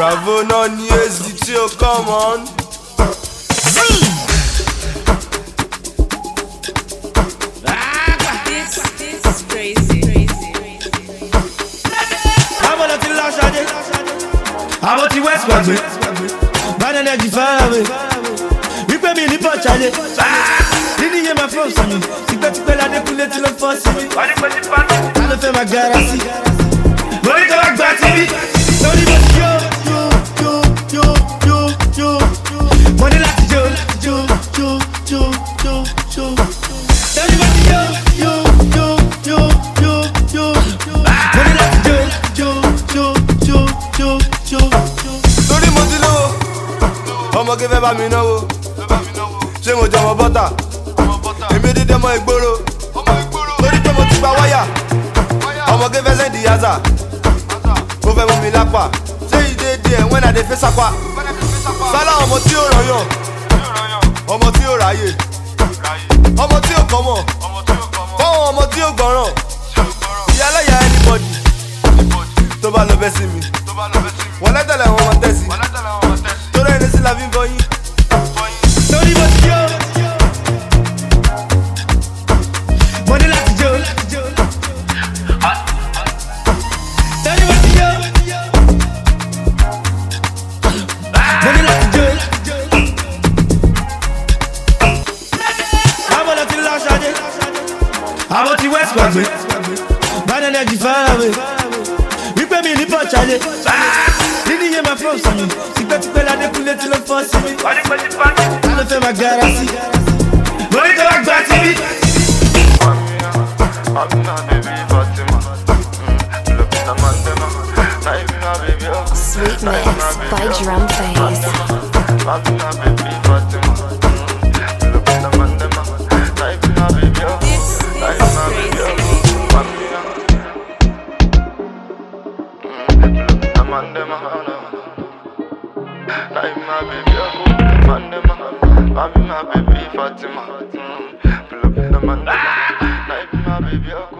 Bravo, non hésitez, come on. This is crazy. Àwọn ọ̀nà ti lọ ṣáde, àwọn ti west gbàgbé, bad energy far away. Wípé mi ní pọ̀ ṣáde, nínú iye máa fọ́ sí mi, tipẹ́tipẹ́ ládékúnlé tí ló fọ́ sí mi. Ta ló fẹ́ máa gara sí? Mo ní kí wọ́n gbà tí mi, lórí mo ti yó. Mo ní láti jó. Lórí mo ti yó. Torí mo ti lówó, ọmọge fẹ́ bá mi náwó. Ṣé mo jọ ọmọ bọ́tà? Èmi dídé mọ ìgboro. Torí pé mo ti gba wáyà. Ọmọge fẹ́ sẹ́ndì yàtà. Ó fẹ́ mú mi lápá. Ṣé ìdè díẹ̀ when I dey face apá? Sálá ọmọ tí ó rọyàn. Ọmọ tí ó ráyè. Ọmọ tí ó kọ́mọ̀. Fọ́wọ́n ọmọ tí ó gbọ́ràn. Ìyálẹ̀yà anybody. Tó bá lọ bẹ́ sí mi. Wọ́n lẹ́tẹ̀lẹ̀ wọn máa tẹ̀sí. Torí ẹni sí la fi ń bọ yín. Torí mo ti yó. Mo ní láti jó. Torí mo ti yó. Mo ní láti jó. Àwọn ọ̀nà ti lọ ṣáde, àwọn ti west gbàgbé, bad energy far away. Wípé mi ní pọ̀ ṣáde, nínú iye máa fọ́ sí mi, tipẹ́tipẹ́ ládékúnlé tí ló fọ́ sí mi. Ta ló fẹ́ máa gara sí? Mo ní kí wọ́n gbà tí mi. Sweet Mix by Drum Phase. My baby Fatima, pull up in the man, my baby.